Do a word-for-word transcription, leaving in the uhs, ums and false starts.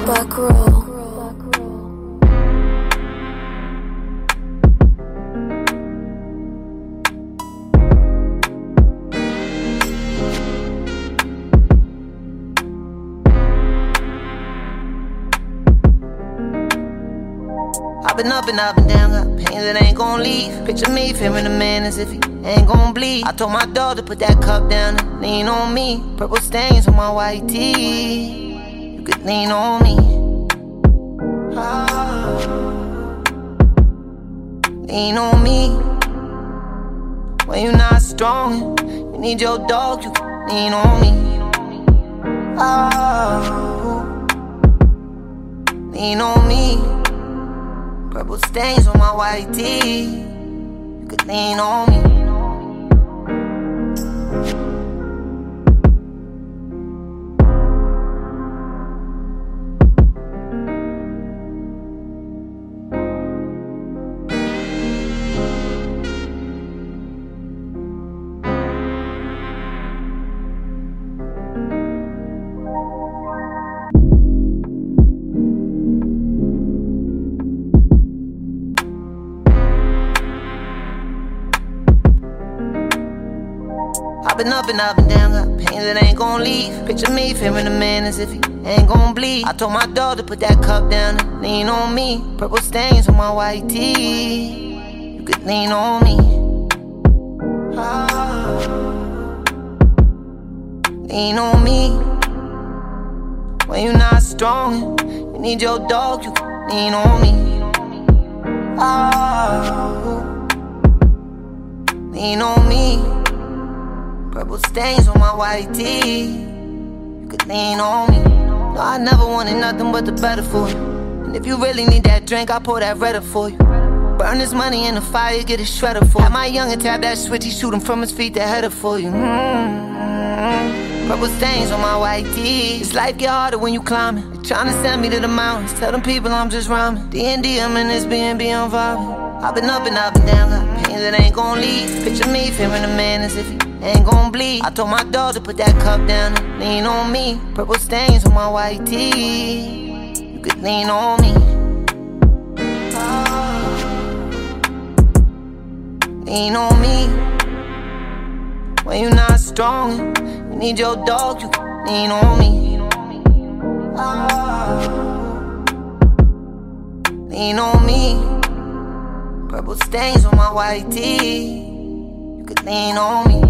Back row. I've been up and up and down, got pain that ain't gon' leave. Picture me fearing the man as if he ain't gon' bleed. I told my dog to put that cup down and lean on me. Purple stains on my white tee. You could lean on me. Ah. Lean on me. When you're not strong, you need your dog, you can lean on me. Ah. Lean on me. Purple stains on my white tee. You could lean on me. I've been up and up and down, got pain that ain't gon' leave. Picture me fearing the man as if he ain't gon' bleed. I told my dog to put that cup down and lean on me. Purple stains on my white tee. You could lean on me. Ah. Lean on me. When you're not strong, you need your dog, you can lean on me. Ah. Lean on me. Purple stains on my white tee. You could lean on me. No, I never wanted nothing but the better for you. And if you really need that drink, I'll pour that red up for you. Burn this money in the fire, get it shredded for you. Have my youngin' tap that switch, he shoot him from his feet, that header for you. Mm-hmm. Purple stains on my white tee. This life get harder when you climbing. They tryna send me to the mountains. Tell them people I'm just rhyming. D and D, I'm in this B and B, I'm vibing. I've been up and up and down, got pain that ain't gon' leave. Picture me fearing the man as if he ain't gon' bleed. I told my dog to put that cup down and lean on me. Purple stains on my white tee. You could lean on me. Ah. Lean on me. When you're not strong, you need your dog, you can lean on me. Ah. Lean on me. Purple stains on my white tee. You could lean on me.